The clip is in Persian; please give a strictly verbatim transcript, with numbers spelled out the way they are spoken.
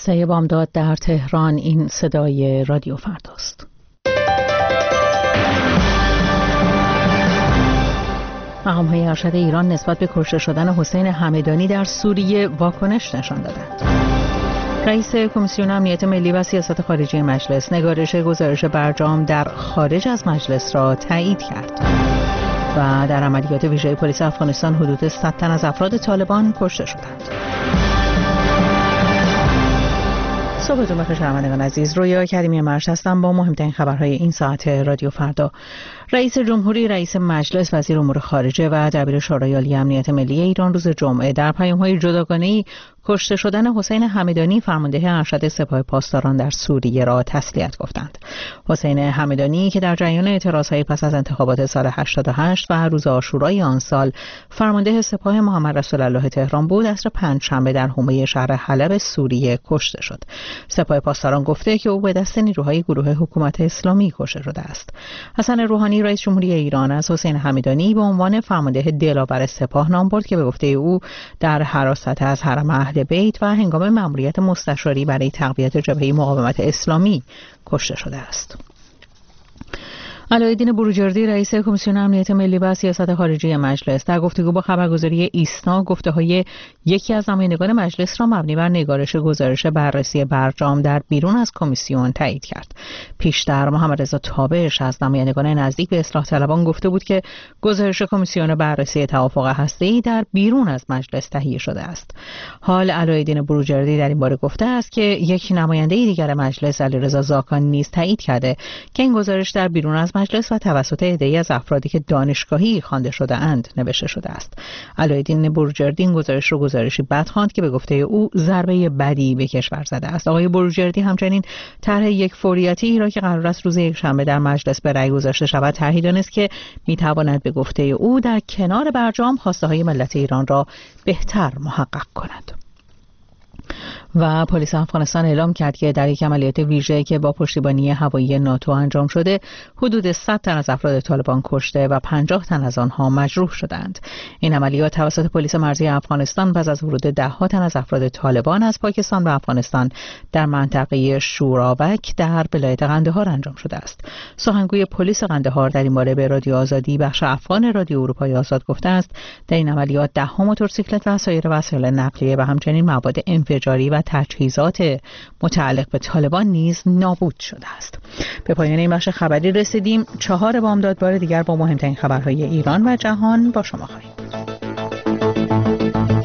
سه بامداد در تهران. این صدای رادیو فرداست. مقام‌های ارشد ایران نسبت به کشته شدن حسین همدانی در سوریه واکنش نشان دادند. رئیس کمیسیون امنیت ملی و سیاست خارجی مجلس نگارش گزارش برجام در خارج از مجلس را تایید کرد. و در عملیات ویژه پلیس افغانستان حدود صد تن از افراد طالبان کشته شدند. صبحتون بخیر شنوندگان عزیز. رویا کریمی مرش هستم با مهمترین خبرهای این ساعت رادیو فردا. رئیس جمهوری، رئیس مجلس، وزیر امور خارجه و دبیر شورای عالی امنیت ملی ایران روز جمعه در پیام‌های جداگانه‌ای کشته شدن حسین همدانی فرمانده ارشد سپاه پاسداران در سوریه را تسلیت گفتند. حسین همدانی که در جریان اعتراضهای پس از انتخابات سال هشتاد و هشت و روز عاشورای آن سال فرمانده سپاه محمد رسول الله تهران بود، عصر پنجشنبه در حومه شهر حلب سوریه کشته شد. سپاه پاسداران گفته که او به دست نیروهای گروه حکومت اسلامی کشته شده است. حسن روحانی رئیس جمهوری ایران از حسین همدانی به عنوان فرمانده دلاور سپاه نام برد که به گفته او در حراست از حرم اهل بیت و هنگام مأموریت مستشاری برای تقویت جبهه مقاومت اسلامی کشته شده است. علایالدین بروجردی رئیس کمیسیون امنیت ملی و سیاست خارجی مجلس در گفتگو با خبرگزاری ایسنا گفته‌های یکی از نمایندگان مجلس را مبنی بر نگارش گزارش بررسی برجام در بیرون از کمیسیون تایید کرد. پیشتر محمد رضا تابش از نمایندگان نزدیک به اصلاح طلبان گفته بود که گزارش کمیسیون بررسی توافق هسته‌ای در بیرون از مجلس تهیه شده است. حال علایالدین بروجردی در این باره گفته است که یک نماینده دیگر مجلس علیرضا زاکان نیز تایید کرده که این گزارش در بیرون از مجلس و توسط عده‌ای از افرادی که دانشگاهی خوانده شده اند نوشته شده است. علایالدین بروجردی این گزارش رو گزارشی بد خواند که به گفته او ضربه بدی به کشور زده است. آقای بروجردی همچنین طرح یک فوریتی را که قرار است روز یکشنبه در مجلس به رأی گذاشته شود طرحی دانست که میتواند به گفته او در کنار برجام خواسته‌های ملت ایران را بهتر محقق کند. و پلیس افغانستان اعلام کرد که در یک عملیات ویژه که با پشتیبانی هوایی ناتو انجام شده حدود صد تن از افراد طالبان کشته و پنجاه تن از آنها مجروح شدند. این عملیات توسط پلیس مرزی افغانستان پس از ورود ده ها تن از افراد طالبان از پاکستان و افغانستان در منطقه شوراوک در ولایت قندهار انجام شده است. سخنگوی پلیس قندهار در این باره به رادیو آزادی بخش افغان رادیو اروپای آزاد گفته است در این عملیات ده ها موتورسیکلت و سایر وسایل نقلیه و همچنین مواد انفجاری و تجهیزات متعلق به طالبان نیز نابود شده است. به پایان این بخش خبری رسیدیم. چهار بامداد بار دیگر با مهمترین خبرهای ایران و جهان با شما خواهیم بود.